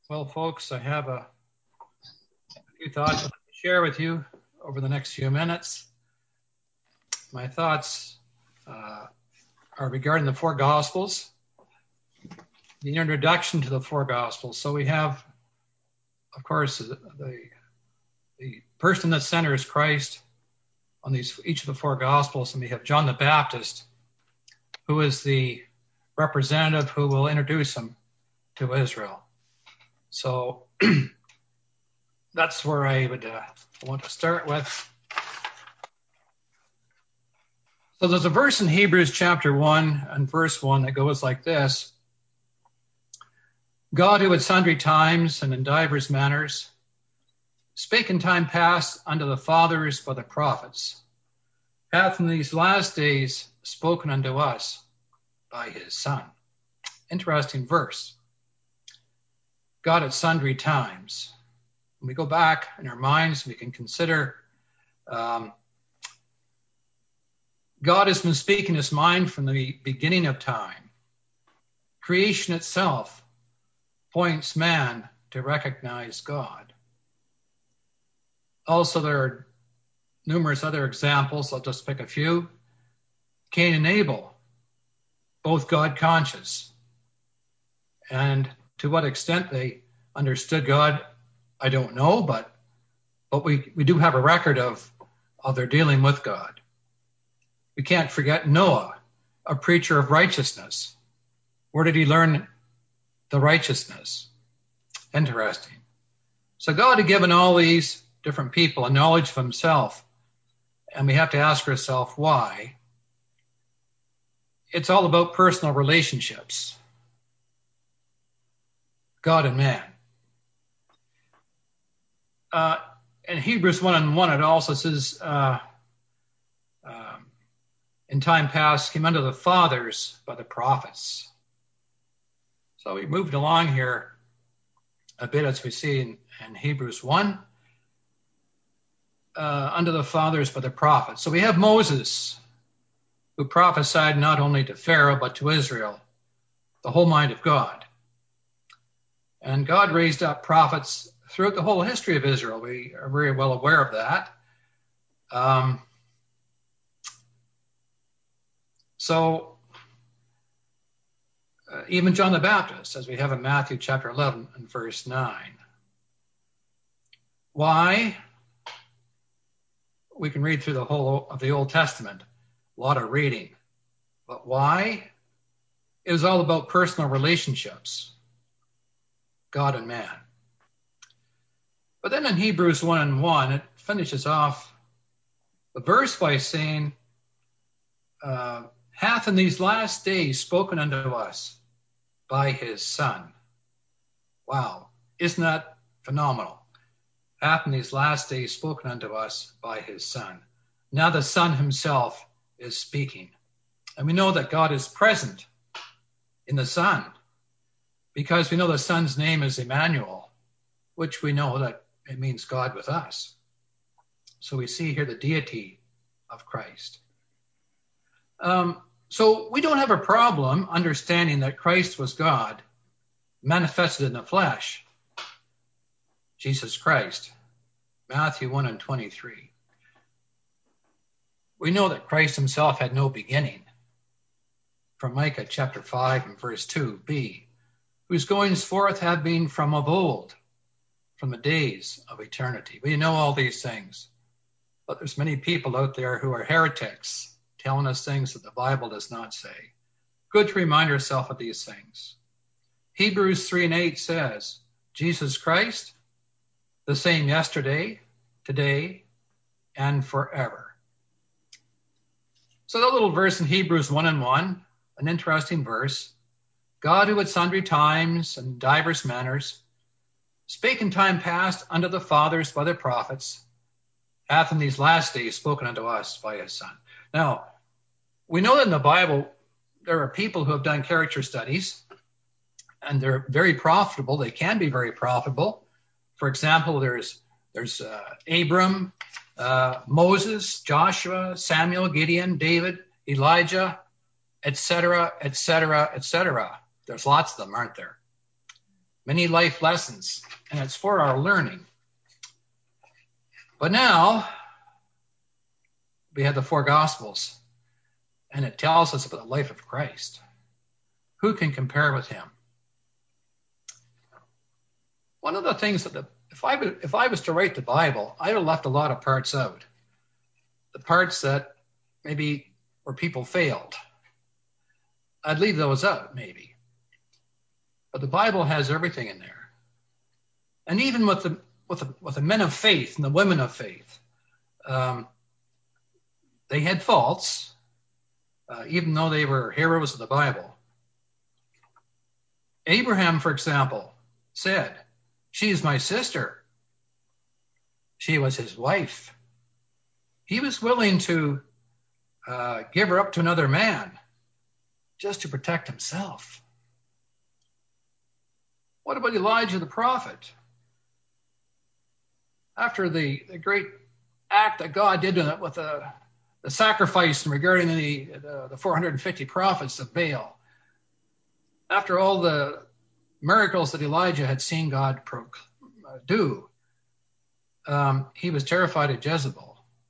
Well, folks, I have a few thoughts I'd like to share with you over the next few minutes. My thoughts are regarding the four Gospels, the introduction to the four Gospels. So we have, of course, the person in the center is Christ on each of the four Gospels, and we have John the Baptist, who is the representative who will introduce him to Israel. So that's where I would want to start with. So there's a verse in Hebrews chapter 1 and verse 1 that goes like this. God, who at sundry times and in divers manners spake in time past unto the fathers by the prophets, hath in these last days spoken unto us by his Son. Interesting verse. God at sundry times. When we go back in our minds, we can consider God has been speaking his mind from the beginning of time. Creation itself points man to recognize God. Also, there are numerous other examples. I'll just pick a few. Cain and Abel, both God conscious. And to what extent they understood God, I don't know, but we do have a record of their dealing with God. We can't forget Noah, a preacher of righteousness. Where did he learn the righteousness? Interesting. So God had given all these different people a knowledge of himself, and we have to ask ourselves why. It's all about personal relationships, God and man. In Hebrews 1:1, it also says, in time past came unto the fathers by the prophets. So we moved along here a bit as we see in Hebrews 1, unto the fathers by the prophets. So we have Moses, who prophesied not only to Pharaoh, but to Israel, the whole mind of God. And God raised up prophets throughout the whole history of Israel. We are very well aware of that. Even John the Baptist, as we have in Matthew chapter 11 and verse 9. Why? We can read through the whole of the Old Testament, a lot of reading. But why? It was all about personal relationships, God and man. But then in Hebrews 1:1, it finishes off the verse by saying, hath in these last days spoken unto us by his Son. Wow, isn't that phenomenal? Hath in these last days spoken unto us by his Son. Now the Son himself is speaking. And we know that God is present in the Son because we know the Son's name is Emmanuel, which we know that it means God with us. So we see here the deity of Christ. So we don't have a problem understanding that Christ was God manifested in the flesh, Jesus Christ, Matthew 1:23. We know that Christ himself had no beginning, from Micah chapter 5 and verse 2b, whose goings forth have been from of old, from the days of eternity. We know all these things, but there's many people out there who are heretics, telling us things that the Bible does not say. Good to remind ourselves of these things. Hebrews 3:8 says, Jesus Christ, the same yesterday, today, and forever. So that little verse in Hebrews 1:1, an interesting verse. God, who at sundry times and divers manners spake in time past unto the fathers by the prophets, hath in these last days spoken unto us by his Son. Now, we know that in the Bible, there are people who have done character studies, and they're very profitable. They can be very profitable. For example, there's Abram, Moses, Joshua, Samuel, Gideon, David, Elijah, etc., etc., etc. There's lots of them, aren't there? many life lessons, and it's for our learning. But now we have the four Gospels, and it tells us about the life of Christ. Who can compare with him? One of the things that if I was to write the Bible, I'd have left a lot of parts out. The parts that maybe where people failed, I'd leave those out maybe. But the Bible has everything in there, and even with the men of faith and the women of faith, they had faults, even though they were heroes of the Bible. Abraham, for example, said, "She is my sister." She was his wife. He was willing to give her up to another man just to protect himself. What about Elijah the prophet? After the great act that God did with the sacrifice regarding the 450 prophets of Baal, after all the miracles that Elijah had seen God do, he was terrified of Jezebel.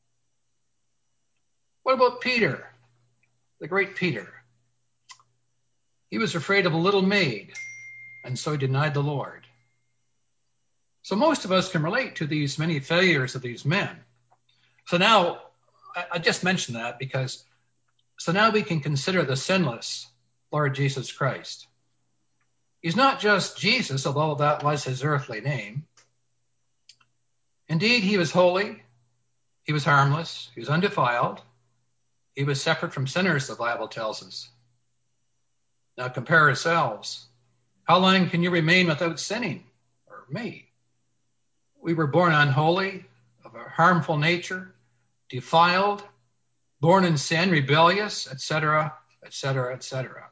What about Peter, the great Peter? He was afraid of a little maid, and so he denied the Lord. So most of us can relate to these many failures of these men. So now, I just mentioned that because, so now we can consider the sinless Lord Jesus Christ. He's not just Jesus, although that was his earthly name. Indeed, he was holy, he was harmless, he was undefiled, he was separate from sinners, the Bible tells us. Now compare ourselves. How long can you remain without sinning? Or me? We were born unholy, of a harmful nature, defiled, born in sin, rebellious, etc., etc., etc.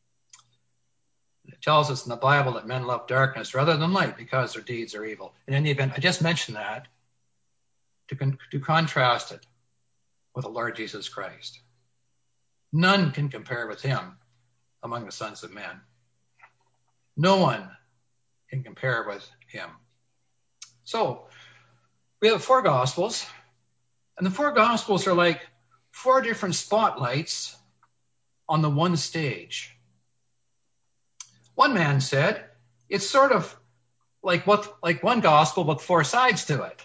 It tells us in the Bible that men love darkness rather than light because their deeds are evil. In any event, I just mentioned that to contrast it with the Lord Jesus Christ. None can compare with him among the sons of men. No one can compare with him. So, we have four Gospels, and the four Gospels are like four different spotlights on the one stage. One man said, it's sort of like one Gospel with four sides to it.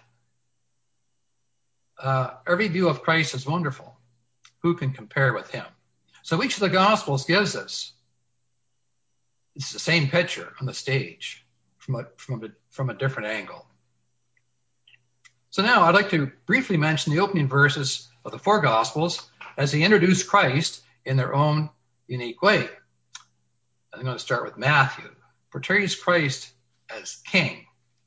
Every view of Christ is wonderful. Who can compare with him? So each of the Gospels gives us, it's the same picture on the stage from a different angle. So now I'd like to briefly mention the opening verses of the four Gospels as they introduce Christ in their own unique way. I'm going to start with Matthew. Portrays Christ as king.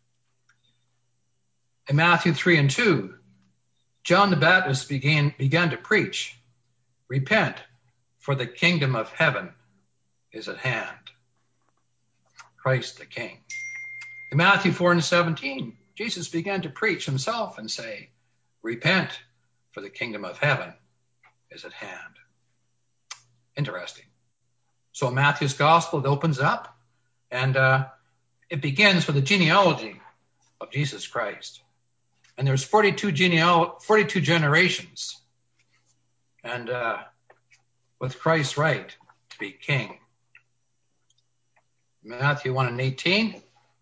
In Matthew 3 and 2, John the Baptist began to preach, "Repent, for the kingdom of heaven is at hand." Christ the King. In Matthew 4 and 17, Jesus began to preach himself and say, "Repent, for the kingdom of heaven is at hand." Interesting. So in Matthew's gospel, it opens up and it begins with the genealogy of Jesus Christ. And there's 42 generations. And with Christ's right to be king. Matthew 1 and 18,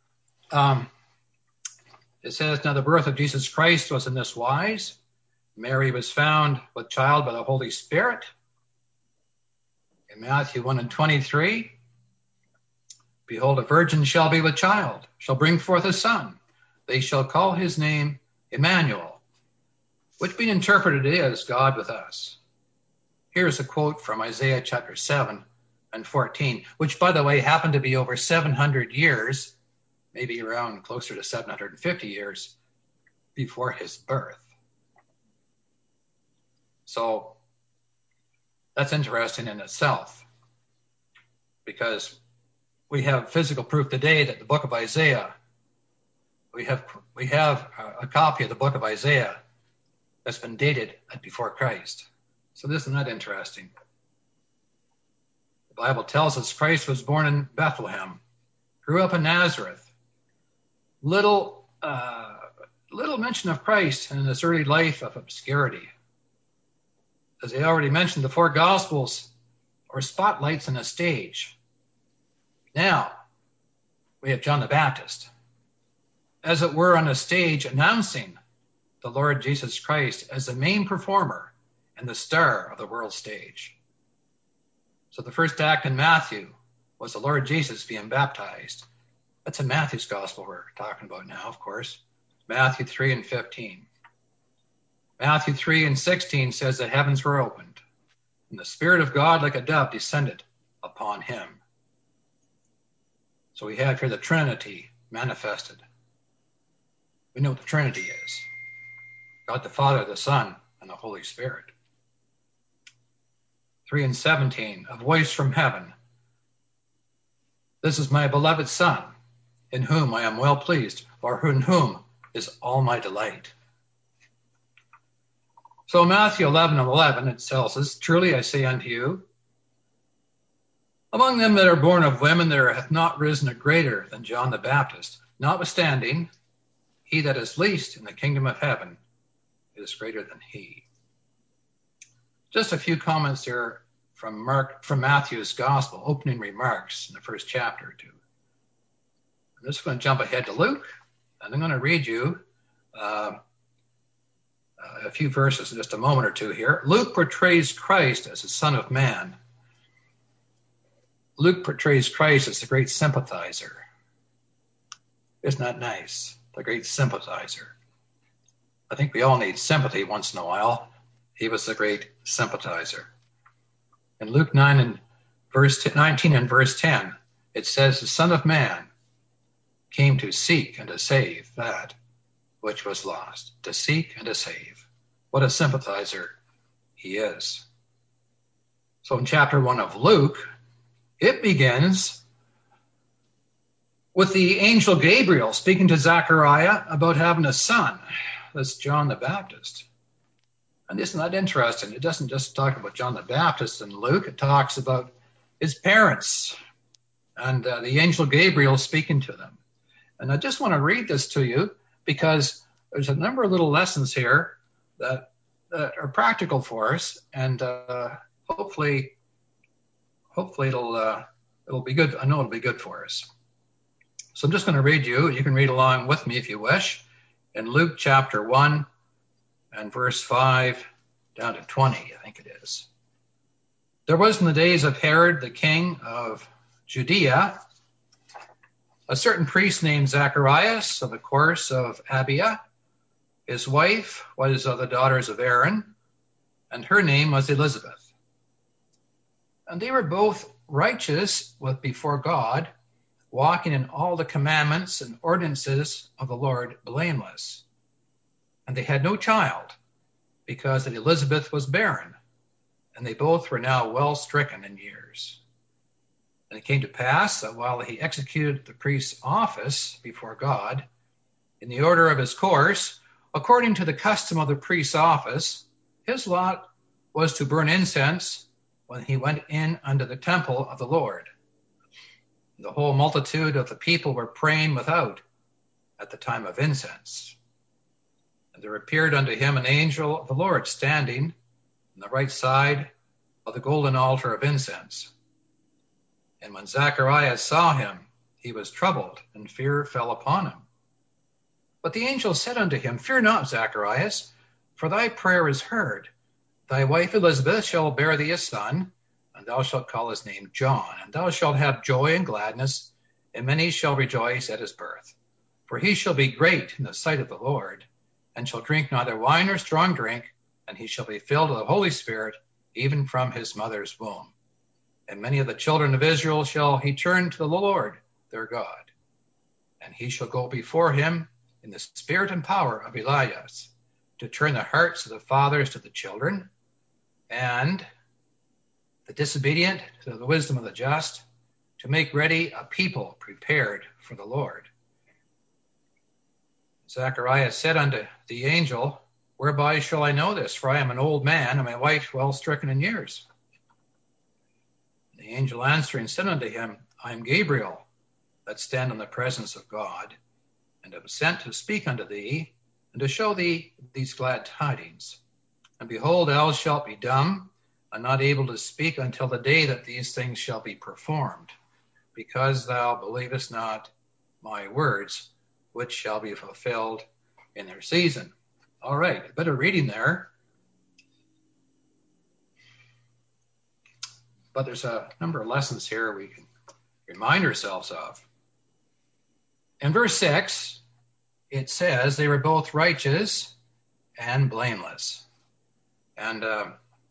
it says, "Now the birth of Jesus Christ was in this wise. Mary was found with child by the Holy Spirit." In Matthew 1 and 23, "Behold, a virgin shall be with child, shall bring forth a son. They shall call his name Emmanuel," which being interpreted is God with us. Here's a quote from Isaiah chapter 7 and 14, which, by the way, happened to be over 700 years, maybe around closer to 750 years before his birth. So that's interesting in itself, because we have physical proof today that the book of Isaiah, we have a copy of the book of Isaiah that's been dated before Christ. So isn't that interesting? The Bible tells us Christ was born in Bethlehem, grew up in Nazareth. Little mention of Christ in his early life of obscurity. As I already mentioned, the four Gospels are spotlights on a stage. Now, we have John the Baptist, as it were, on a stage announcing the Lord Jesus Christ as the main performer and the star of the world stage. So the first act in Matthew was the Lord Jesus being baptized. That's in Matthew's Gospel we're talking about now, of course. Matthew 3 and 15. Matthew 3 and 16 says the heavens were opened, and the Spirit of God like a dove descended upon him. So we have here the Trinity manifested. We know what the Trinity is. God the Father, the Son, and the Holy Spirit. 3 and 17, a voice from heaven. This is my beloved Son, in whom I am well pleased, or in whom is all my delight. So Matthew 11 and 11, it tells us, truly I say unto you, among them that are born of women there hath not risen a greater than John the Baptist. Notwithstanding, he that is least in the kingdom of heaven is greater than he. Just a few comments here from Matthew's Gospel, opening remarks in the first chapter or two. I'm just going to jump ahead to Luke, and I'm going to read you a few verses in just a moment or two here. Luke portrays Christ as the Son of Man. Luke portrays Christ as the great sympathizer. Isn't that nice? The great sympathizer. I think we all need sympathy once in a while. He was the great sympathizer. In Luke 9 and verse 19 and verse 10, it says, the Son of Man came to seek and to save that which was lost. To seek and to save. What a sympathizer he is. So in chapter 1 of Luke, it begins with the angel Gabriel speaking to Zechariah about having a son. That's John the Baptist. And isn't that interesting? It doesn't just talk about John the Baptist in Luke. It talks about his parents and the angel Gabriel speaking to them. And I just want to read this to you because there's a number of little lessons here that are practical for us, and hopefully it'll be good. I know it'll be good for us. So I'm just going to read you. You can read along with me if you wish. In Luke chapter 1 and verse 5 down to 20, I think it is. There was in the days of Herod, the king of Judea, a certain priest named Zacharias of the course of Abia. His wife was of the daughters of Aaron, and her name was Elizabeth. And they were both righteous before God, walking in all the commandments and ordinances of the Lord blameless. And they had no child, because that Elizabeth was barren, and they both were now well stricken in years. And it came to pass that while he executed the priest's office before God, in the order of his course, according to the custom of the priest's office, his lot was to burn incense when he went in unto the temple of the Lord. The whole multitude of the people were praying without at the time of incense. And there appeared unto him an angel of the Lord standing on the right side of the golden altar of incense. And when Zacharias saw him, he was troubled, and fear fell upon him. But the angel said unto him, Fear not, Zacharias, for thy prayer is heard. Thy wife Elizabeth shall bear thee a son, and thou shalt call his name John. And thou shalt have joy and gladness, and many shall rejoice at his birth. For he shall be great in the sight of the Lord, and shall drink neither wine nor strong drink, and he shall be filled with the Holy Spirit, even from his mother's womb. And many of the children of Israel shall he turn to the Lord their God. And he shall go before him in the spirit and power of Elias, to turn the hearts of the fathers to the children, and the disobedient to the wisdom of the just, to make ready a people prepared for the Lord. Zacharias said unto the angel, Whereby shall I know this? For I am an old man, and my wife well stricken in years. The angel answering said unto him, I am Gabriel, that stand in the presence of God, and am sent to speak unto thee, and to show thee these glad tidings. And behold, thou shalt be dumb, and not able to speak until the day that these things shall be performed, because thou believest not my words, which shall be fulfilled in their season. All right, a bit of reading there. But there's a number of lessons here we can remind ourselves of. In verse 6, it says they were both righteous and blameless. And it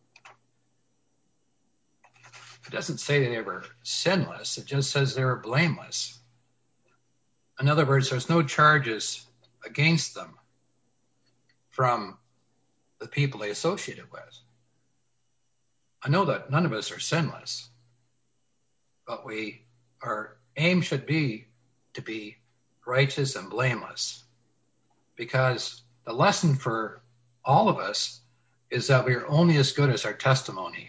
doesn't say they were sinless. It just says they were blameless. In other words, there's no charges against them from the people they associated with. I know that none of us are sinless, but our aim should be to be righteous and blameless, because the lesson for all of us is that we are only as good as our testimony.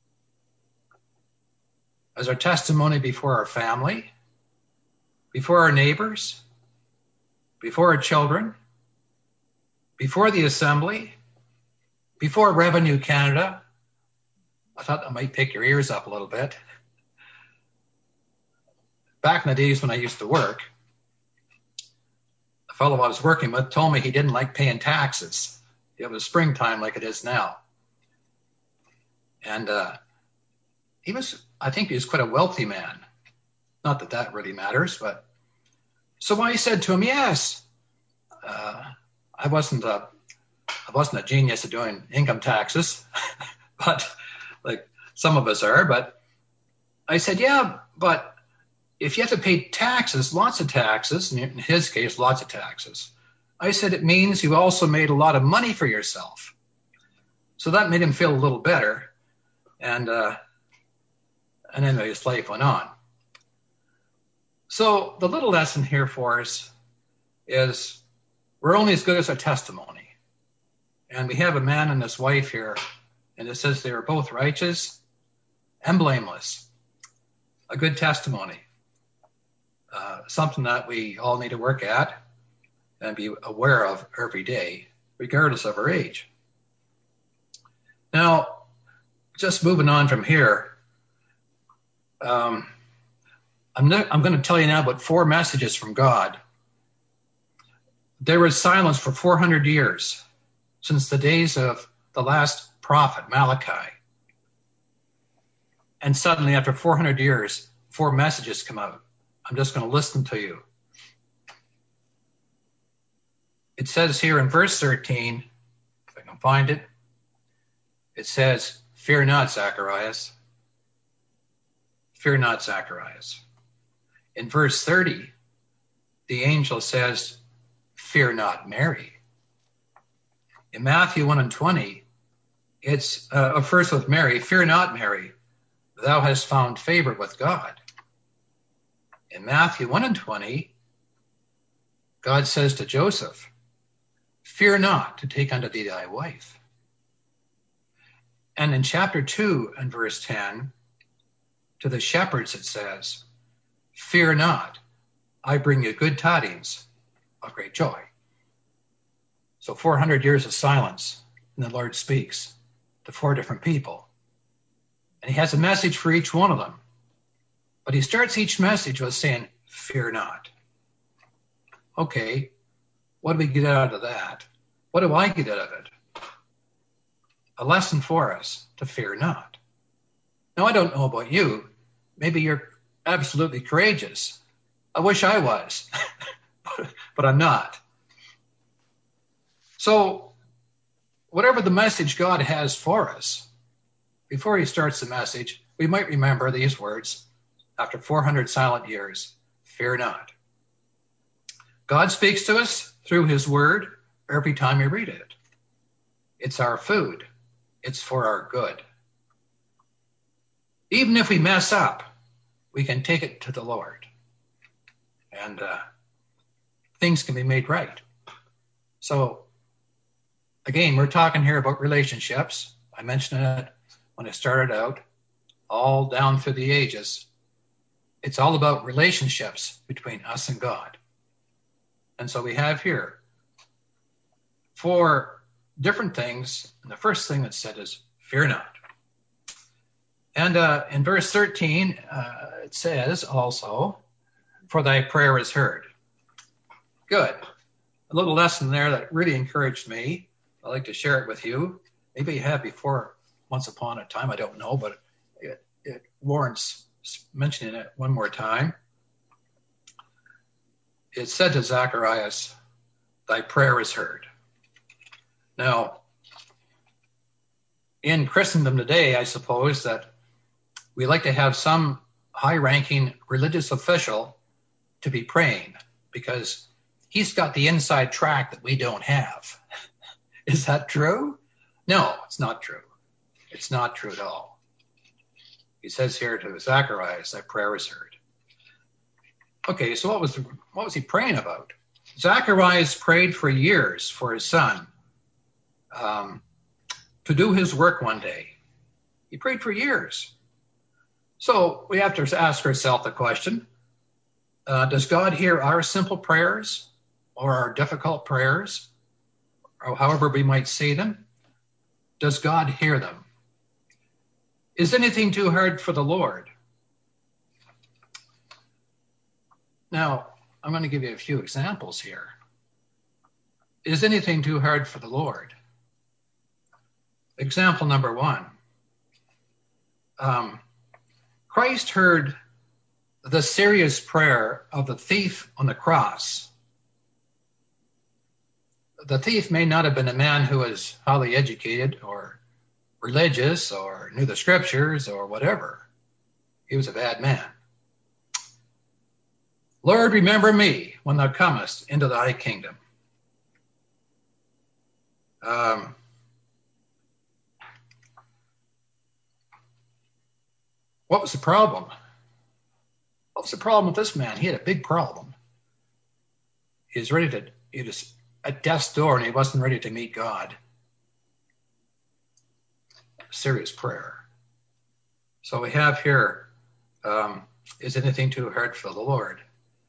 As our testimony before our family, before our neighbors, before our children, before the assembly, before Revenue Canada. I thought that might pick your ears up a little bit. Back in the days when I used to work, the fellow I was working with told me he didn't like paying taxes. It was springtime like it is now. And I think he was quite a wealthy man. Not that that really matters, but so I said to him, yes, I wasn't a genius at doing income taxes, but like some of us are. But I said, yeah, but if you have to pay taxes, lots of taxes, in his case, lots of taxes, I said, it means you also made a lot of money for yourself. So that made him feel a little better. And then his life went on. So the little lesson here for us is we're only as good as our testimony. And we have a man and his wife here, and it says they were both righteous and blameless. A good testimony. Something that we all need to work at and be aware of every day, regardless of our age. Now, just moving on from here, I'm going to tell you now about 4 messages from God. There was silence for 400 years, since the days of the last prophet, Malachi. And suddenly, after 400 years, 4 messages come out. I'm just going to list them to you. It says here in verse 13, if I can find it, it says, fear not, Zacharias. Fear not, Zacharias. In verse 30, the angel says, fear not, Mary. In Matthew 1:20, it's first with Mary, fear not, Mary, thou hast found favor with God. In Matthew 1:20, God says to Joseph, fear not to take unto thee thy wife. And in chapter 2 and verse 10, to the shepherds it says, fear not, I bring you good tidings of great joy. So 400 years of silence, and the Lord speaks to 4 different people. And he has a message for each one of them. But he starts each message with saying, fear not. Okay, what do we get out of that? What do I get out of it? A lesson for us to fear not. Now, I don't know about you. Maybe you're absolutely courageous. I wish I was, but I'm not. So, whatever the message God has for us, before he starts the message, we might remember these words after 400 silent years, fear not. God speaks to us through his word every time we read it. It's our food. It's for our good. Even if we mess up, we can take it to the Lord. And things can be made right. So, again, we're talking here about relationships. I mentioned it when I started out, all down through the ages. It's all about relationships between us and God. And so we have here 4 different things. And the first thing that's said is, fear not. And in verse 13, it says also, for thy prayer is heard. Good. A little lesson there that really encouraged me. I'd like to share it with you. Maybe you have before, once upon a time, I don't know, but it warrants mentioning it one more time. It said to Zacharias, thy prayer is heard. Now, in Christendom today, I suppose that we like to have some high-ranking religious official to be praying because he's got the inside track that we don't have. Is that true? No, it's not true. It's not true at all. He says here to Zacharias, thy prayer is heard. Okay, so what was he praying about? Zacharias prayed for years for his son to do his work one day. He prayed for years. So we have to ask ourselves the question, does God hear our simple prayers or our difficult prayers, or however we might say them? Does God hear them? Is anything too hard for the Lord? Now, I'm going to give you a few examples here. Is anything too hard for the Lord? Example number 1. Christ heard the serious prayer of the thief on the cross. The thief may not have been a man who was highly educated or religious or knew the scriptures or whatever. He was a bad man. Lord, remember me when thou comest into thy kingdom. What was the problem? What was the problem with this man? He had a big problem. He was at death's door and he wasn't ready to meet God. Serious prayer. So we have here, is anything too hard for the Lord?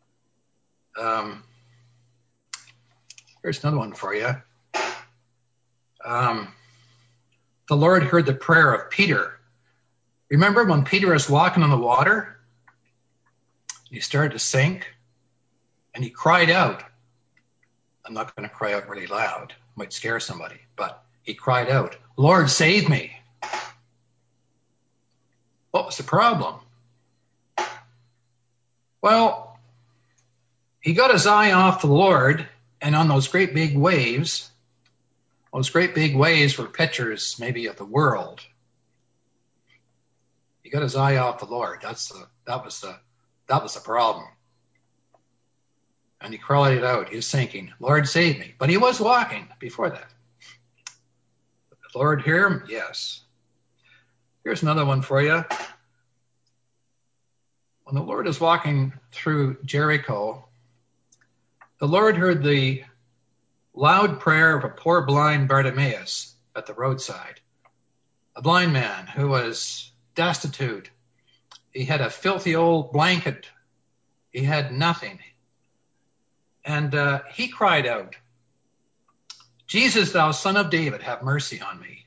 Here's another one for you. The Lord heard the prayer of Peter. Remember when Peter was walking on the water? He started to sink and he cried out. I'm not going to cry out really loud. It might scare somebody, but he cried out, Lord, save me. What was the problem? Well, he got his eye off the Lord, and on those great big waves were pictures maybe of the world. He got his eye off the Lord. That was the problem. And he cried it out. He was sinking, Lord, save me. But he was walking before that. Did the Lord hear him? Yes. Here's another one for you. When the Lord is walking through Jericho, the Lord heard the loud prayer of a poor blind Bartimaeus at the roadside. A blind man who was destitute. He had a filthy old blanket. He had nothing. And he cried out, Jesus, thou son of David, have mercy on me.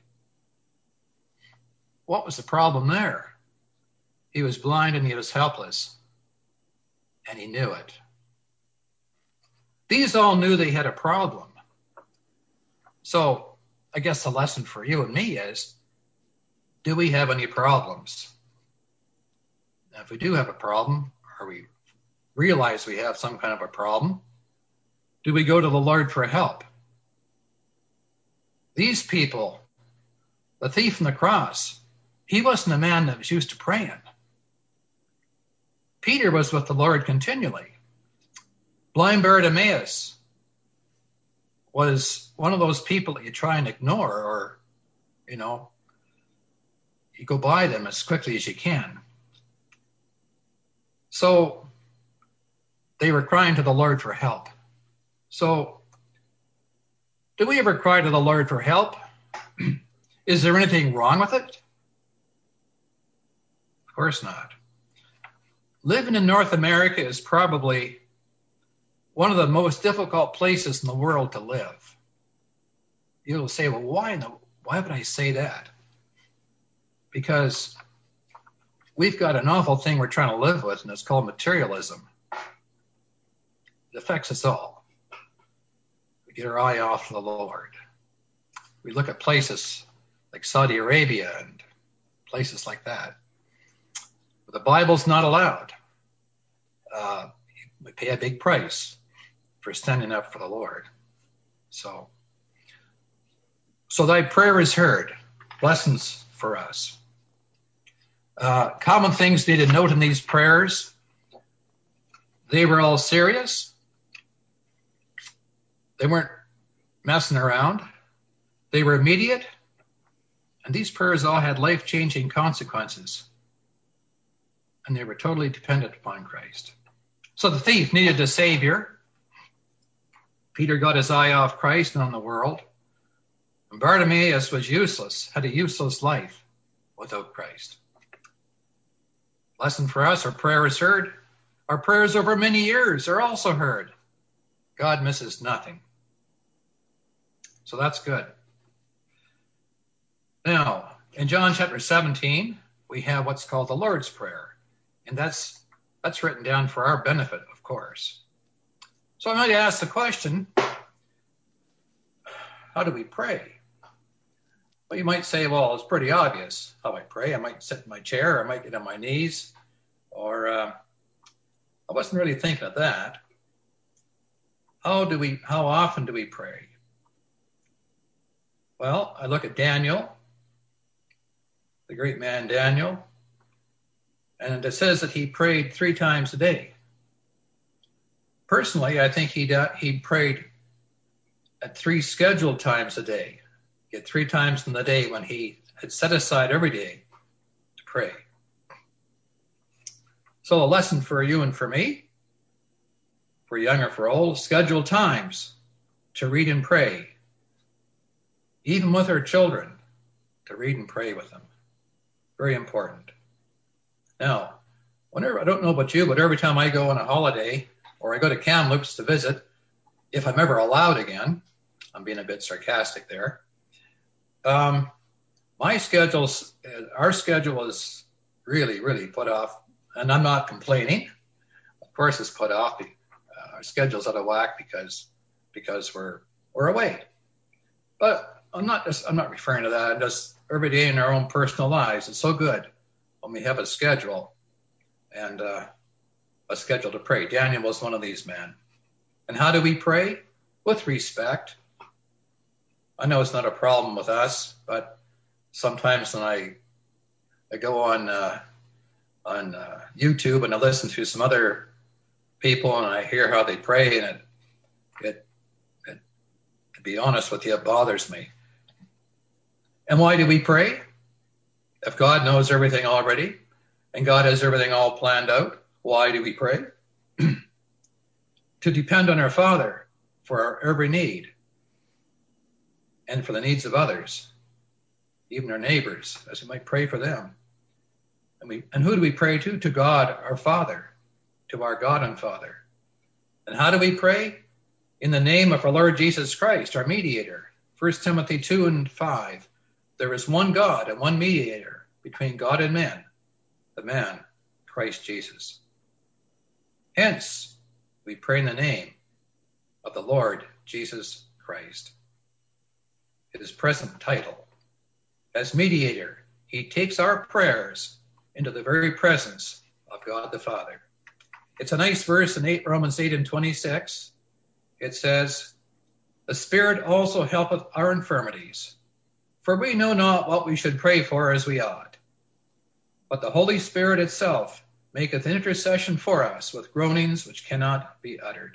What was the problem there? He was blind and he was helpless. And he knew it. These all knew they had a problem. So I guess the lesson for you and me is, do we have any problems? Now, if we do have a problem, or we realize we have some kind of a problem, do we go to the Lord for help? These people, the thief on the cross, he wasn't a man that was used to praying. Peter was with the Lord continually. Blind Bartimaeus was one of those people that you try and ignore, or, you go by them as quickly as you can. So they were crying to the Lord for help. So do we ever cry to the Lord for help? Is there anything wrong with it? Of course not. living in North America is probably one of the most difficult places in the world to live. You'll say, well, why would I say that? Because we've got an awful thing we're trying to live with, and it's called materialism. It affects us all. We get our eye off the Lord. We look at places like Saudi Arabia and places like that. But the Bible's not allowed. We pay a big price for standing up for the Lord. So thy prayer is heard. Blessings for us. Common things need to note in these prayers. They were all serious. They weren't messing around. They were immediate. And these prayers all had life-changing consequences. And they were totally dependent upon Christ. So the thief needed a savior. Peter got his eye off Christ and on the world. And Bartimaeus was useless, had a useless life without Christ. Lesson for us, our prayer is heard. Our prayers over many years are also heard. God misses nothing. So that's good. Now, in John chapter 17, we have what's called the Lord's Prayer. And that's written down for our benefit, of course. So I might ask the question, how do we pray? Well, you might say, well, it's pretty obvious how I pray. I might sit in my chair, or I might get on my knees, or I wasn't really thinking of that. How often do we pray? Well, I look at Daniel, the great man Daniel, and it says that he prayed 3 times a day. Personally, I think he prayed at 3 scheduled times a day. Get 3 times in the day when he had set aside every day to pray. So a lesson for you and for me, for young or for old, scheduled times to read and pray, even with our children, to read and pray with them. Very important. Now, I don't know about you, but every time I go on a holiday or I go to Kamloops to visit, if I'm ever allowed again, I'm being a bit sarcastic there, our schedule is really, really put off, and I'm not complaining. Of course, it's put off. Our schedule's out of whack because we're away. But I'm not referring to that. Just every day in our own personal lives, it's so good when we have a schedule and a schedule to pray. Daniel was one of these men. And how do we pray? With respect. I know it's not a problem with us, but sometimes when I go on YouTube and I listen to some other people and I hear how they pray, and it to be honest with you, it bothers me. And why do we pray? If God knows everything already and God has everything all planned out, why do we pray? To depend on our Father for our every need and for the needs of others, even our neighbors, as we might pray for them. And who do we pray to? To God, our Father, to our God and Father. And how do we pray? In the name of our Lord Jesus Christ, our mediator. 1 Timothy 2:5. There is one God and one mediator between God and men, the man, Christ Jesus. Hence, we pray in the name of the Lord Jesus Christ. His present title. As mediator, he takes our prayers into the very presence of God the Father. It's a nice verse in Romans 8:26. It says, the Spirit also helpeth our infirmities, for we know not what we should pray for as we ought. But the Holy Spirit itself maketh intercession for us with groanings which cannot be uttered.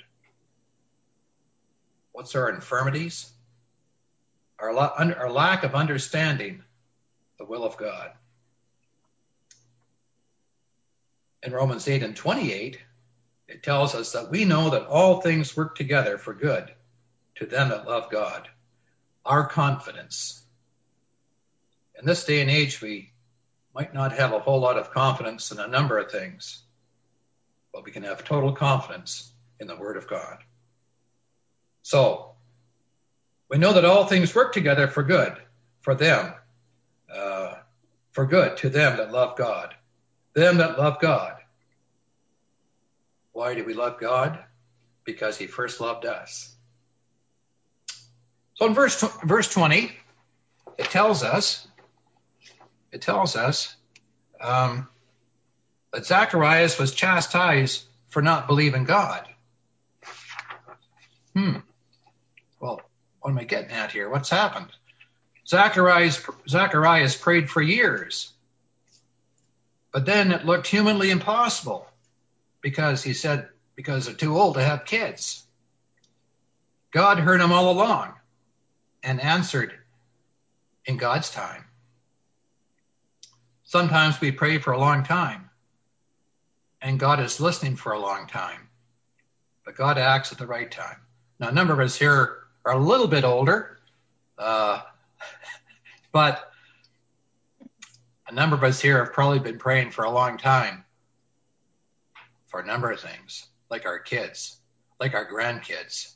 What's our infirmities? Our lack of understanding the will of God. In Romans 8:28, it tells us that we know that all things work together for good to them that love God. Our confidence. In this day and age, we might not have a whole lot of confidence in a number of things. but we can have total confidence in the Word of God. So, we know that all things work together for good, for them, for good to them that love God. Them that love God. Why do we love God? Because he first loved us. So in verse 20, it tells us that Zacharias was chastised for not believing God. Well, what am I getting at here? What's happened? Zacharias prayed for years, but then it looked humanly impossible because he said, because they're too old to have kids. God heard him all along and answered in God's time. Sometimes we pray for a long time, and God is listening for a long time, but God acts at the right time. Now, a number of us here are a little bit older, but a number of us here have probably been praying for a long time for a number of things, like our kids, like our grandkids,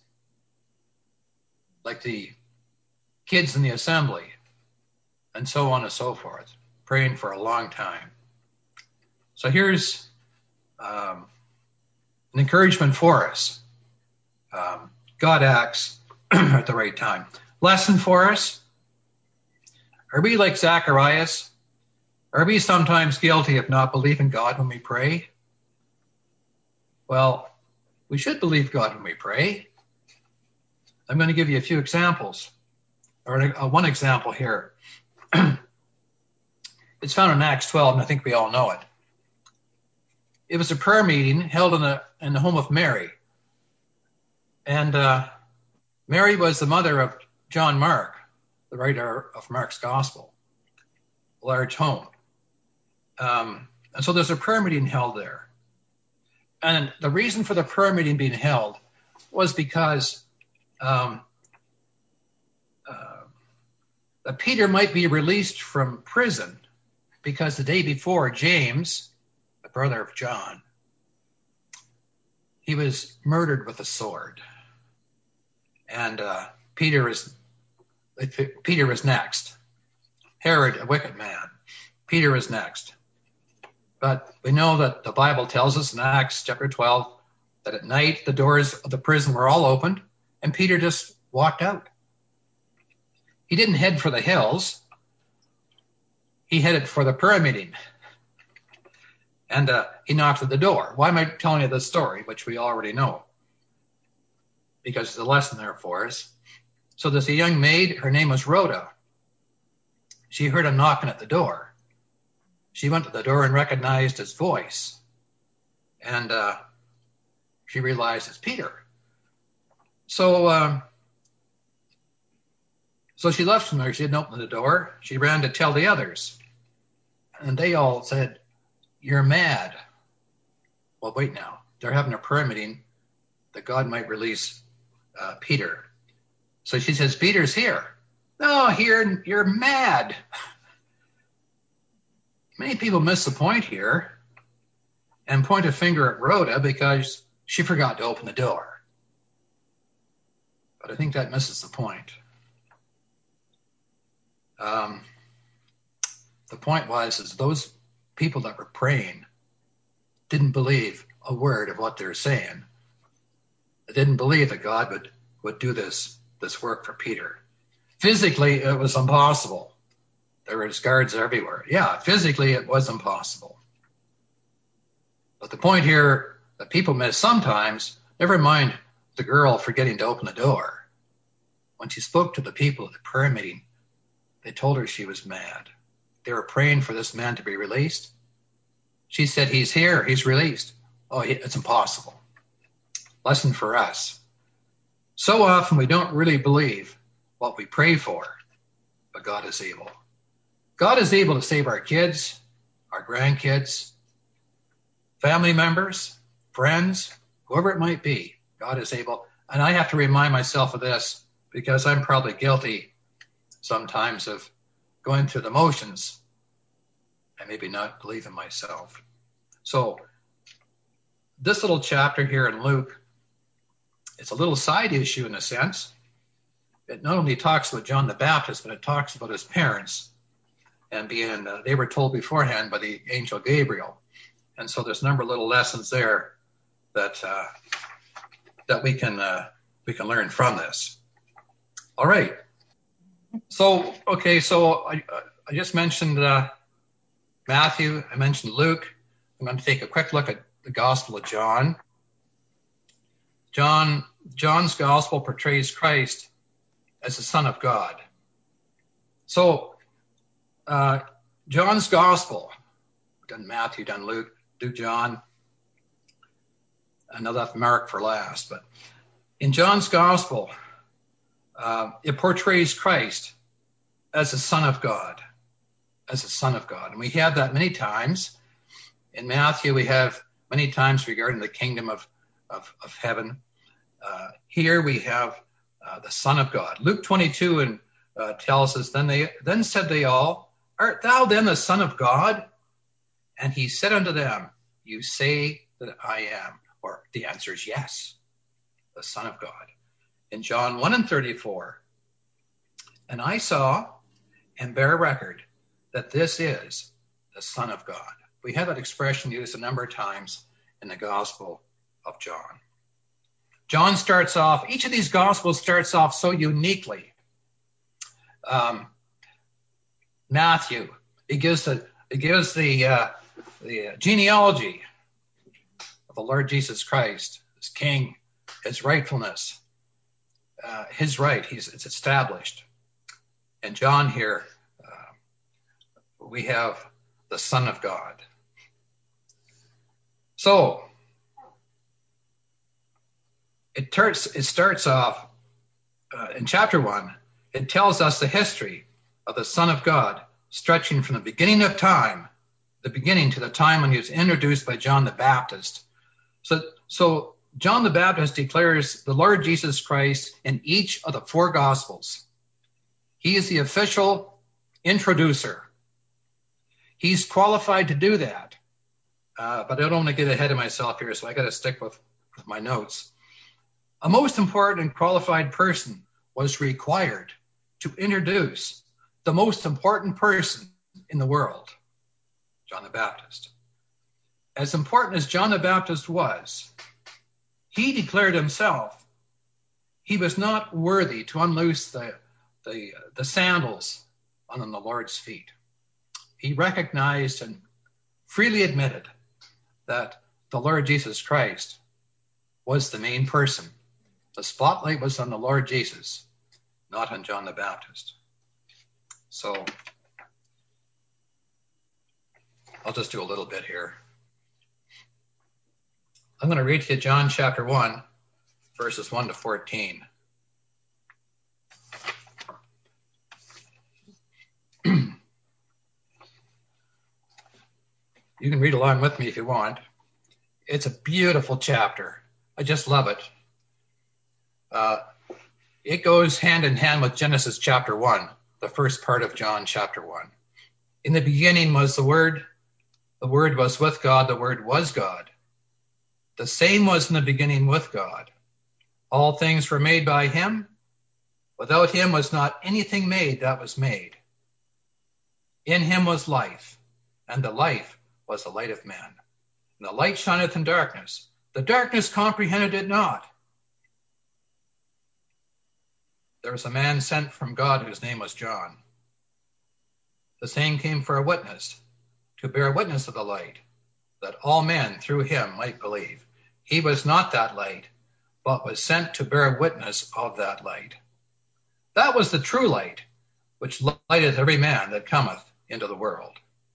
like the kids in the assembly, and so on and so forth, praying for a long time. So here's an encouragement for us. God acts at the right time. Lesson for us. Are we like Zacharias? Are we sometimes guilty of not believing God when we pray? Well, we should believe God when we pray. I'm going to give you a few examples, or one example here. It's found in Acts 12, and I think we all know it. It was a prayer meeting held in the home of Mary. And Mary was the mother of John Mark, the writer of Mark's Gospel, a large home. And so there's a prayer meeting held there. And the reason for the prayer meeting being held was because that Peter might be released from prison, because the day before, James, the brother of John, he was murdered with a sword. And Peter is next. Herod, a wicked man. Peter is next. But we know that the Bible tells us in Acts chapter 12 that at night the doors of the prison were all opened and Peter just walked out. He didn't head for the hills. He headed for the prayer meeting. And he knocked at the door. Why am I telling you this story, which we already know? Because there's a lesson there for us. So there's a young maid, her name was Rhoda. She heard him knocking at the door. She went to the door and recognized his voice. And she realized it's Peter. So she left from there. She didn't open the door. She ran to tell the others. And they all said, "You're mad." Well, wait now. They're having a prayer meeting that God might release Peter. So she says, "Peter's here." "No, here, you're mad." Many people miss the point here and point a finger at Rhoda because she forgot to open the door. But I think that misses the point. The point is those people that were praying didn't believe a word of what they're saying. They didn't believe that God would do this work for Peter. Physically, it was impossible. There was guards everywhere. Yeah, physically, it was impossible. But the point here that people miss sometimes, never mind the girl forgetting to open the door. When she spoke to the people at the prayer meeting, they told her she was mad. They were praying for this man to be released. She said, "He's here, he's released." Oh, it's impossible. Lesson for us. So often we don't really believe what we pray for, but God is able. God is able to save our kids, our grandkids, family members, friends, whoever it might be. God is able. And I have to remind myself of this because I'm probably guilty sometimes of going through the motions and maybe not believing myself. So this little chapter here in Luke, it's a little side issue in a sense. It not only talks about John the Baptist, but it talks about his parents and being, they were told beforehand by the angel Gabriel. And so there's a number of little lessons there that we can learn from this. All right. So I just mentioned Matthew. I mentioned Luke. I'm going to take a quick look at the Gospel of John. John's Gospel portrays Christ as the Son of God. So John's Gospel, done Matthew, done Luke, do John, and I left Mark for last. But in John's Gospel, it portrays Christ as the Son of God, And we have that many times. In Matthew, we have many times regarding the kingdom of heaven. Here we have the Son of God. Luke 22 tells us, then said they all, art thou then the Son of God? And he said unto them, you say that I am. Or the answer is yes, the Son of God. In John 1:34, and I saw and bear record that this is the Son of God. We have that expression used a number of times in the Gospel of John. John starts off, each of these Gospels starts off so uniquely. Matthew, it gives the genealogy of the Lord Jesus Christ, his king, his rightfulness, his right, it's established. And John here, we have the Son of God. So it starts off in chapter 1. It tells us the history of the Son of God, stretching from the beginning of time, the beginning to the time when he was introduced by John the Baptist. So John the Baptist declares the Lord Jesus Christ in each of the 4 Gospels. He is the official introducer. He's qualified to do that. But I don't want to get ahead of myself here, so I got to stick with my notes. A most important and qualified person was required to introduce the most important person in the world, John the Baptist. As important as John the Baptist was, he declared himself he was not worthy to unloose the sandals on the Lord's feet. He recognized and freely admitted that the Lord Jesus Christ was the main person. The spotlight was on the Lord Jesus, not on John the Baptist. So I'll just do a little bit here. I'm going to read to you John chapter 1, verses 1 to 14. You can read along with me if you want. It's a beautiful chapter. I just love it. It goes hand in hand with Genesis chapter 1, the first part of John chapter 1. In the beginning was the Word was with God, the Word was God. The same was in the beginning with God. All things were made by him. Without him was not anything made that was made. In him was life, and the life was the light of men. And the light shineth in darkness. The darkness comprehended it not. There was a man sent from God whose name was John. The same came for a witness, to bear witness of the light, that all men through him might believe. He was not that light, but was sent to bear witness of that light. That was the true light, which lighteth every man that cometh into the world.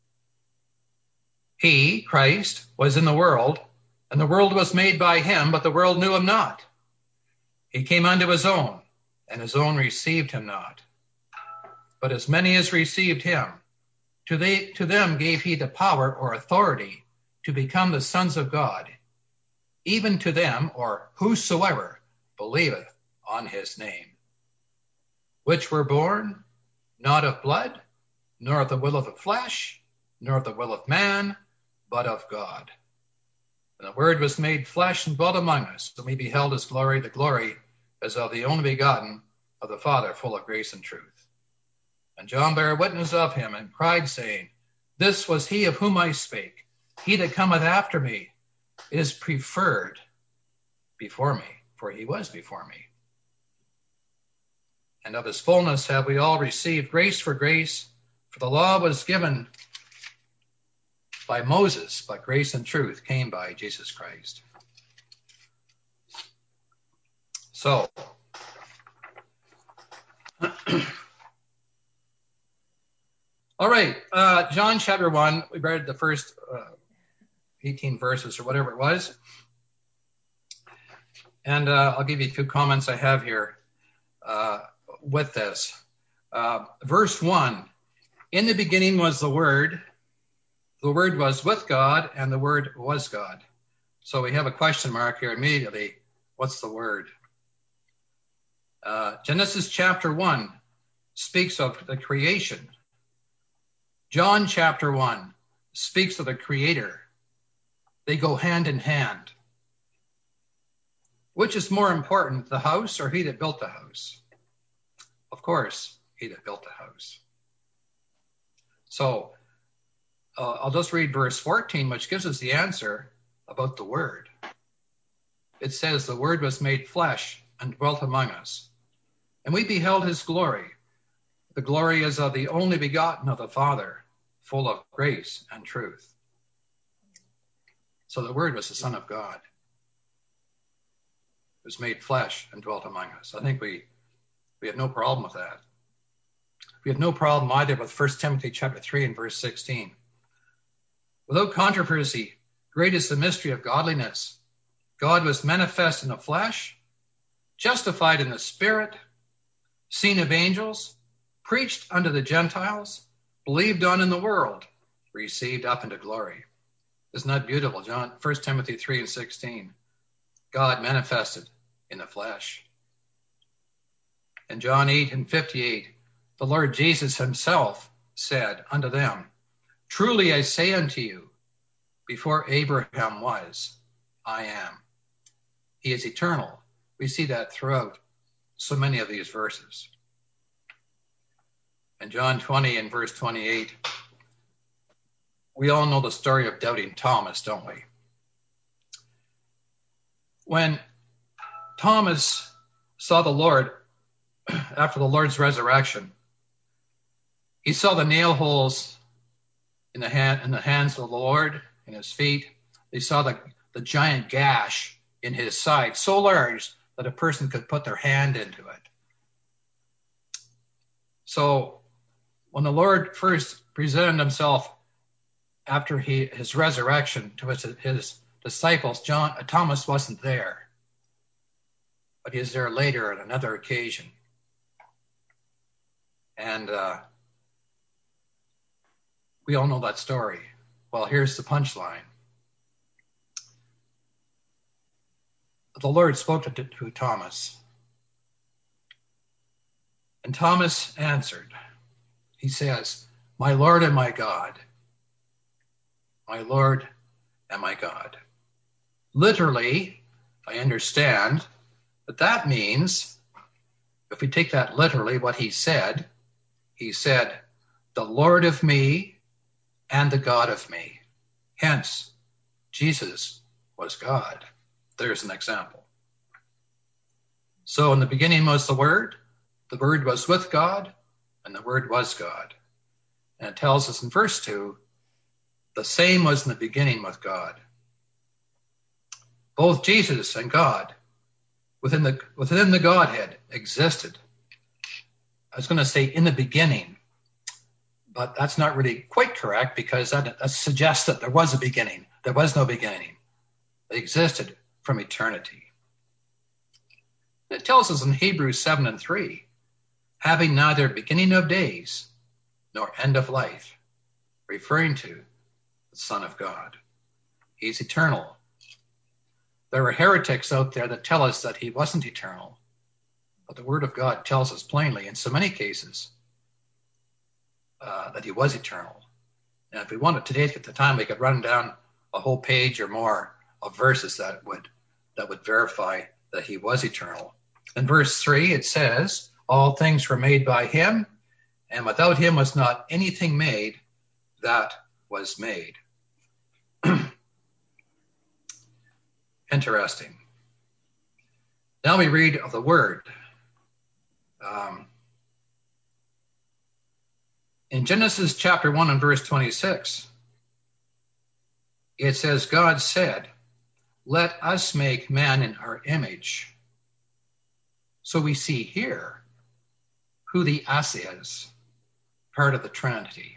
He, Christ, was in the world, and the world was made by him, but the world knew him not. He came unto his own, and his own received him not. But as many as received him, to them gave he the power or authority to become the sons of God, even to them, or whosoever believeth on his name, which were born not of blood, nor of the will of the flesh, nor of the will of man, but of God. And the Word was made flesh and dwelt among us, and we beheld his glory, the glory as of the only begotten of the Father, full of grace and truth. And John bare witness of him, and cried, saying, This was he of whom I spake. He that cometh after me is preferred before me, for he was before me. And of his fullness have we all received grace for grace, for the law was given by Moses, but grace and truth came by Jesus Christ. So, all right, John chapter 1, we read the first 18 verses or whatever it was. And I'll give you a few comments I have here with this. Verse 1, in the beginning was the Word was with God, and the Word was God. So we have a question mark here immediately. What's the Word? Genesis chapter 1 speaks of the creation. John chapter 1 speaks of the Creator. They go hand in hand. Which is more important, the house or he that built the house? Of course, he that built the house. So I'll just read verse 14, which gives us the answer about the Word. It says, the Word was made flesh and dwelt among us, and we beheld his glory. The glory is of the only begotten of the Father, full of grace and truth. So the Word was the Son of God. It was made flesh and dwelt among us. I think we have no problem with that. We have no problem either with 1 Timothy chapter 3 and verse 16. Without controversy, great is the mystery of godliness. God was manifest in the flesh, justified in the spirit, seen of angels, preached unto the Gentiles, believed on in the world, received up into glory. Isn't that beautiful? 1 Timothy 3 and 16. God manifested in the flesh. In John 8 and 58, the Lord Jesus himself said unto them, Truly I say unto you, before Abraham was, I am. He is eternal. We see that throughout so many of these verses. In John 20 and verse 28, we all know the story of doubting Thomas, don't we? When Thomas saw the Lord after the Lord's resurrection, he saw the nail holes in the hands of the Lord, in his feet. They saw the giant gash in his side, so large that a person could put their hand into it. So when the Lord first presented himself after his resurrection to his disciples, Thomas wasn't there, but he is there later on another occasion. And we all know that story. Well, here's the punchline. The Lord spoke to Thomas. And Thomas answered. He says, My Lord and my God. My Lord and my God. Literally, I understand that means, if we take that literally, what he said, the Lord of me and the God of me. Hence, Jesus was God. There's an example. So in the beginning was the Word was with God, and the Word was God. And it tells us in verse 2, the same was in the beginning with God. Both Jesus and God within the Godhead existed. I was going to say in the beginning, but that's not really quite correct because that suggests that there was a beginning. There was no beginning. They existed from eternity. It tells us in Hebrews 7 and 3, having neither beginning of days nor end of life, referring to the Son of God. He's eternal. There are heretics out there that tell us that he wasn't eternal, but the Word of God tells us plainly in so many cases that he was eternal. And if we wanted today at the time, we could run down a whole page or more of verses that would verify that he was eternal. In verse 3, it says, all things were made by him, and without him was not anything made that was made. Interesting. Now we read of the Word. In Genesis chapter 1 and verse 26, it says, God said, let us make man in our image. So we see here who the us is, part of the Trinity.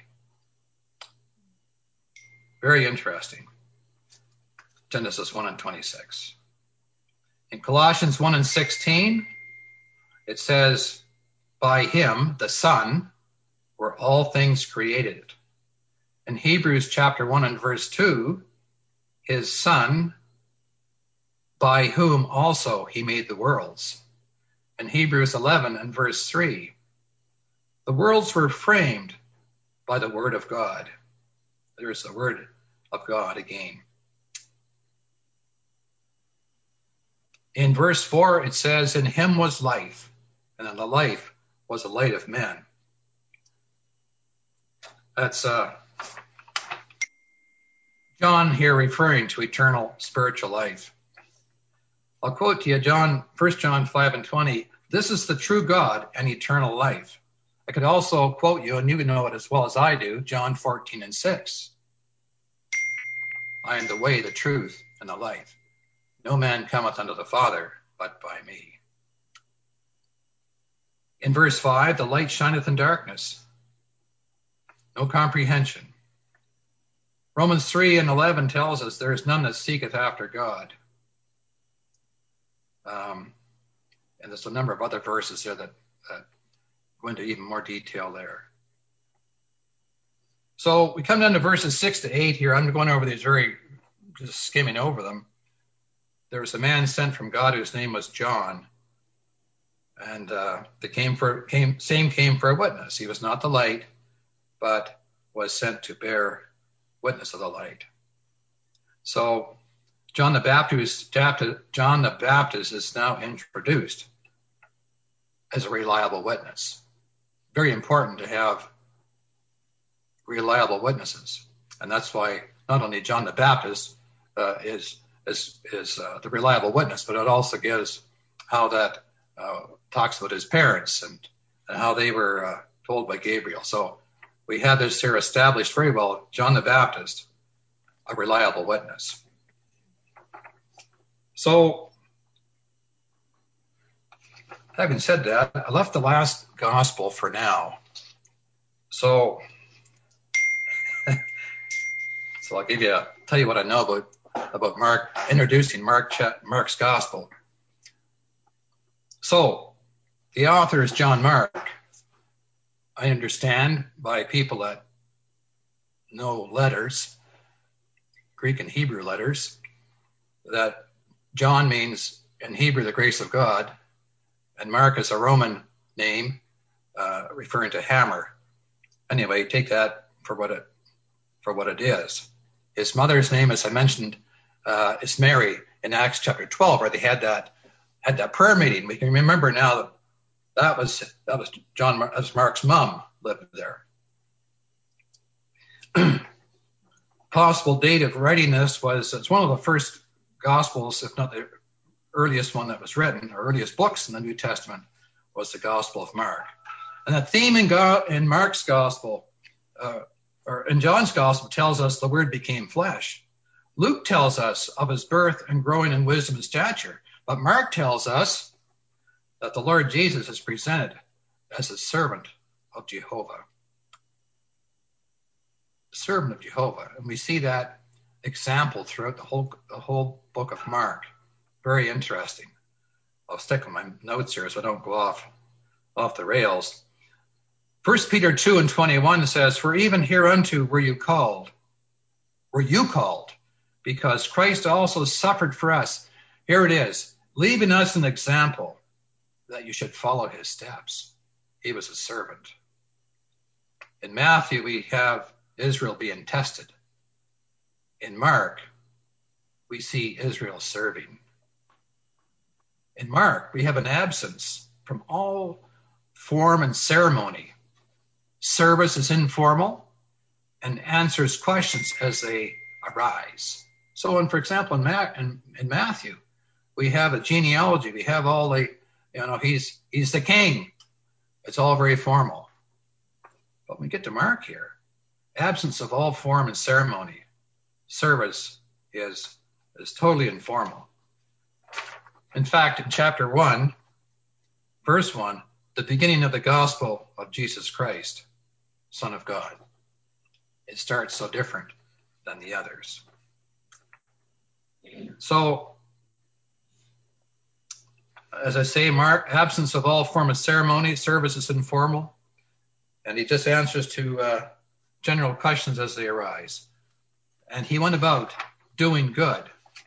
Very interesting. Genesis 1 and 26. In Colossians 1 and 16, it says, by him, the Son, were all things created. In Hebrews chapter 1 and verse 2, his Son, by whom also he made the worlds. In Hebrews 11 and verse 3, the worlds were framed by the word of God. There's the word of God again. In verse 4, it says, in him was life, and in the life was the light of men. That's John here referring to eternal spiritual life. I'll quote to you 1 John 5 and 20. This is the true God and eternal life. I could also quote you, and you know it as well as I do, John 14 and 6. I am the way, the truth, and the life. No man cometh unto the Father but by me. In verse 5, the light shineth in darkness. No comprehension. Romans 3 and 11 tells us there is none that seeketh after God. And there's a number of other verses there that go into even more detail there. So we come down to verses 6 to 8 here. I'm going over these just skimming over them. There was a man sent from God whose name was John. And came for a witness. He was not the light, but was sent to bear witness of the light. So John the Baptist is now introduced as a reliable witness. Very important to have reliable witnesses, and that's why not only John the Baptist is the reliable witness, but it also gives how that talks about his parents and how they were told by Gabriel. So we have this here established very well. John the Baptist, a reliable witness. So, having said that, I left the last gospel for now. So I'll tell you what I know about Mark, introducing Mark's gospel. So the author is John Mark. I understand by people that know letters, Greek and Hebrew letters, that John means in Hebrew the grace of God, and Mark is a Roman name referring to hammer. Anyway, take that for what it is. His mother's name, as I mentioned, is Mary in Acts chapter 12, where they had that prayer meeting. We can remember now that was Mark's mom lived there. Possible date of writing this it's one of the first Gospels, if not the earliest one that was written, or earliest books in the New Testament, was the Gospel of Mark. And the theme in Mark's Gospel, or in John's Gospel, tells us the Word became flesh. Luke tells us of his birth and growing in wisdom and stature, but Mark tells us that the Lord Jesus is presented as a servant of Jehovah. Servant of Jehovah. And we see that example throughout the whole book of Mark. Very interesting. I'll stick with my notes here so I don't go off the rails. 1 Peter 2 and 21 says, for even hereunto were you called, because Christ also suffered for us. Here it is, leaving us an example that you should follow his steps. He was a servant. In Matthew, we have Israel being tested. In Mark, we see Israel serving. In Mark, we have an absence from all form and ceremony. Service is informal and answers questions as they arise. So, for example, in Matthew, we have a genealogy. We have all the, he's the king. It's all very formal. But when we get to Mark here, absence of all form and ceremony. Service is totally informal. In fact, in chapter 1, verse 1, the beginning of the gospel of Jesus Christ, Son of God, it starts so different than the others. So, as I say, Mark, absence of all form of ceremony, service is informal, and he just answers to general questions as they arise. And he went about doing good.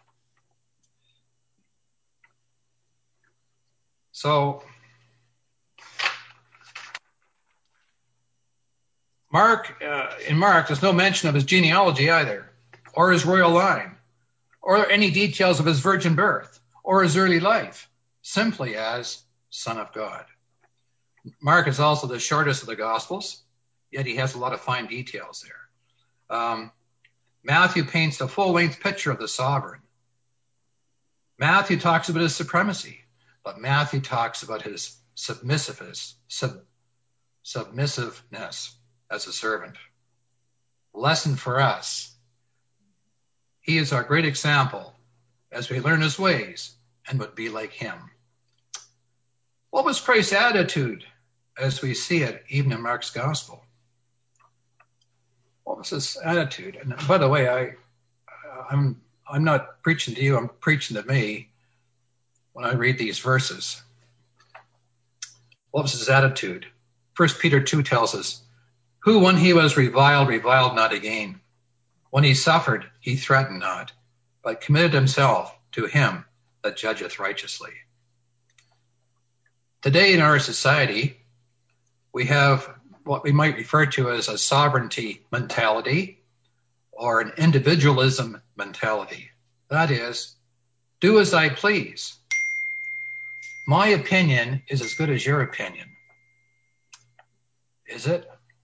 So, in Mark, there's no mention of his genealogy either, or his royal line, or any details of his virgin birth, or his early life, simply as Son of God. Mark is also the shortest of the Gospels, yet he has a lot of fine details there. Matthew paints a full-length picture of the sovereign. Matthew talks about his supremacy, but Matthew talks about his submissiveness as a servant. Lesson for us. He is our great example as we learn his ways and would be like him. What was Christ's attitude as we see it even in Mark's gospel? What was his attitude? And by the way, I'm not preaching to you, I'm preaching to me when I read these verses. What was his attitude? 1 Peter 2 tells us, who when he was reviled not again. When he suffered, he threatened not, but committed himself to him that judgeth righteously. Today in our society, we have what we might refer to as a sovereignty mentality or an individualism mentality. That is, do as I please. My opinion is as good as your opinion. Is it?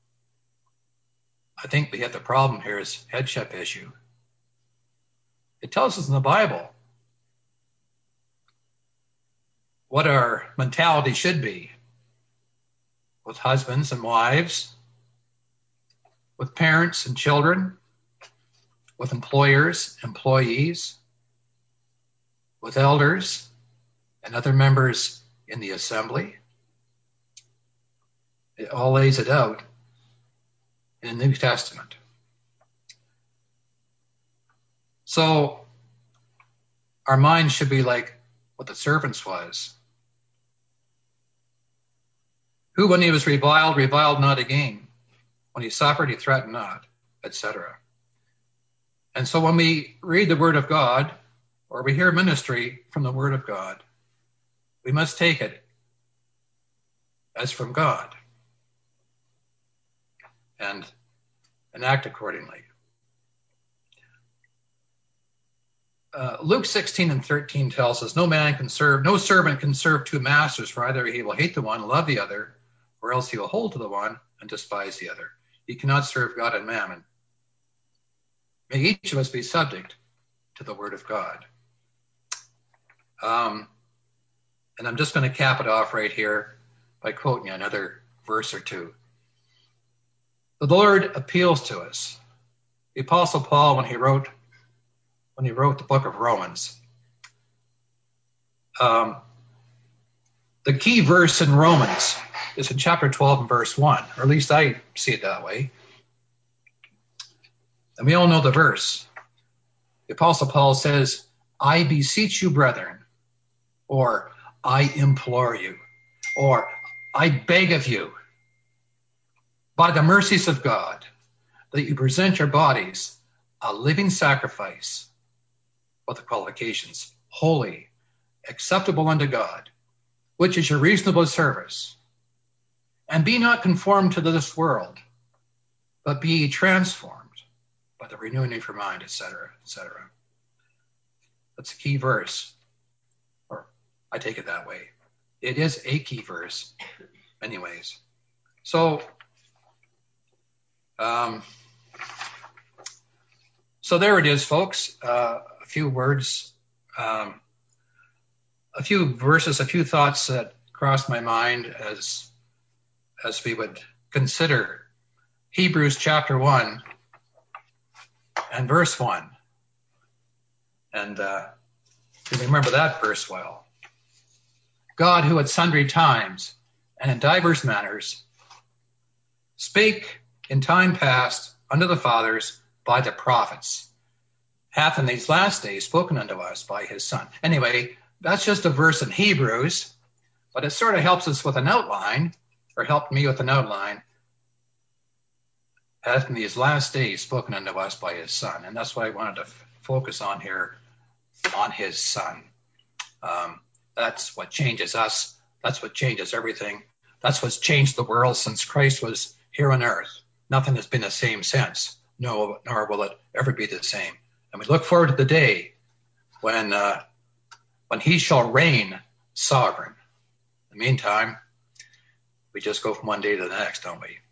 I think we have the problem here is headship issue. It tells us in the Bible what our mentality should be with husbands and wives, with parents and children, with employers, employees, with elders and other members in the assembly. It all lays it out in the New Testament. So our mind should be like what the servants was. Who, when he was reviled not again. When he suffered, he threatened not, etc. And so when we read the Word of God, or we hear ministry from the Word of God, we must take it as from God and act accordingly. Luke 16:13 tells us, no servant can serve two masters, for either he will hate the one and love the other, or else he will hold to the one and despise the other. He cannot serve God and mammon. May each of us be subject to the Word of God. And I'm just going to cap it off right here by quoting another verse or two. The Lord appeals to us. The Apostle Paul, when he wrote the book of Romans, the key verse in Romans is in chapter 12 and verse 1, or at least I see it that way. And we all know the verse. The Apostle Paul says, I beseech you, brethren, or I implore you, or I beg of you, by the mercies of God, that you present your bodies a living sacrifice, with the qualifications, holy, acceptable unto God, which is your reasonable service. And be not conformed to this world, but be transformed by the renewing of your mind, etc., etc. That's a key verse, or I take it that way. It is a key verse, anyways. So, so there it is, folks. A few words, a few verses, a few thoughts that crossed my mind as we would consider Hebrews chapter 1 and verse 1. And you remember that verse well. God, who at sundry times and in divers manners spake in time past unto the fathers by the prophets, hath in these last days spoken unto us by his Son. Anyway, that's just a verse in Hebrews, but it sort of helps us with an outline, or helped me with an outline. Hath in these last days spoken unto us by his Son. And that's what I wanted to focus on here, on his Son. That's what changes us. That's what changes everything. That's what's changed the world since Christ was here on earth. Nothing has been the same since. No, nor will it ever be the same. And we look forward to the day when he shall reign sovereign. In the meantime, we just go from one day to the next, don't we?